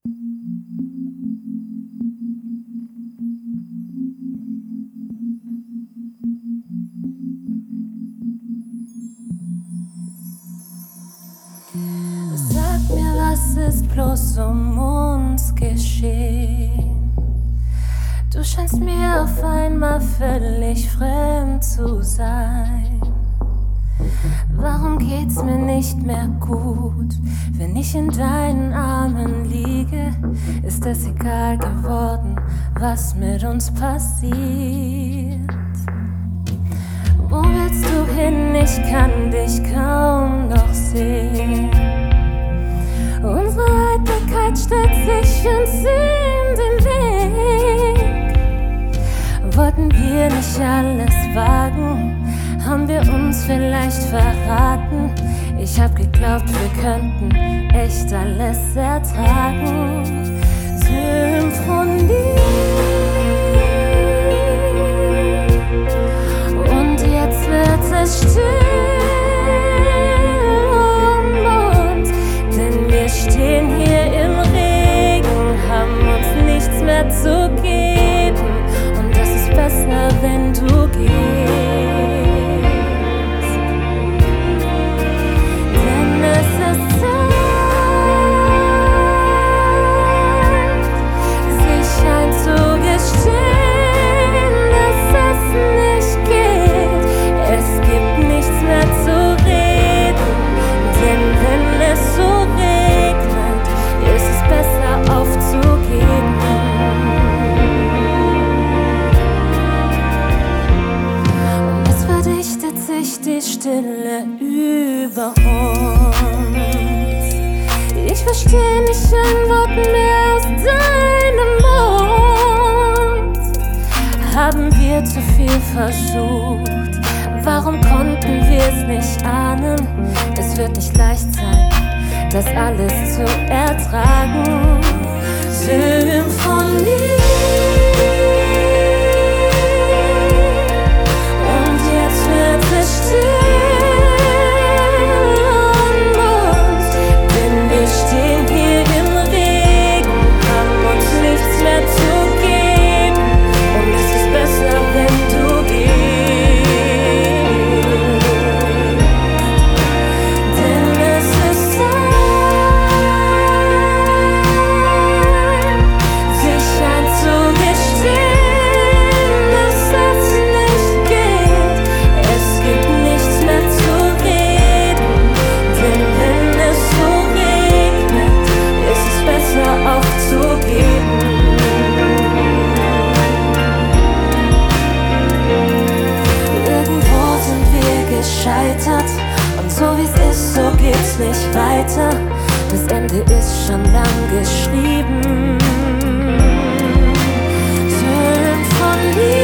Sag mir, was ist bloß um uns geschehen? Du scheinst mir auf einmal völlig fremd zu sein. Warum geht's mir nicht mehr gut? Wenn ich in deinen Armen liege, ist es egal geworden, was mit uns passiert. Wo willst du hin? Ich kann dich kaum noch sehen. Unsere Eitelkeit stellt sich uns in den Weg. Wollten wir nicht alles wagen? Haben wir uns vielleicht verraten? Ich hab geglaubt, wir könnten echt alles ertragen. Symphonie. Und jetzt wird es still um uns, denn wir stehen hier im Regen, haben uns nichts mehr zu geben. Und das ist besser, wenn du gehst. Die Stille über uns. Ich verstehe nicht ein Wort mehr aus deinem Mund. Haben wir zu viel versucht? Warum konnten wir es nicht ahnen? Es wird nicht leicht sein, das alles zu ertragen. Symphonie. Und so wie es ist, so geht's nicht weiter. Das Ende ist schon lang geschrieben. Symphonie.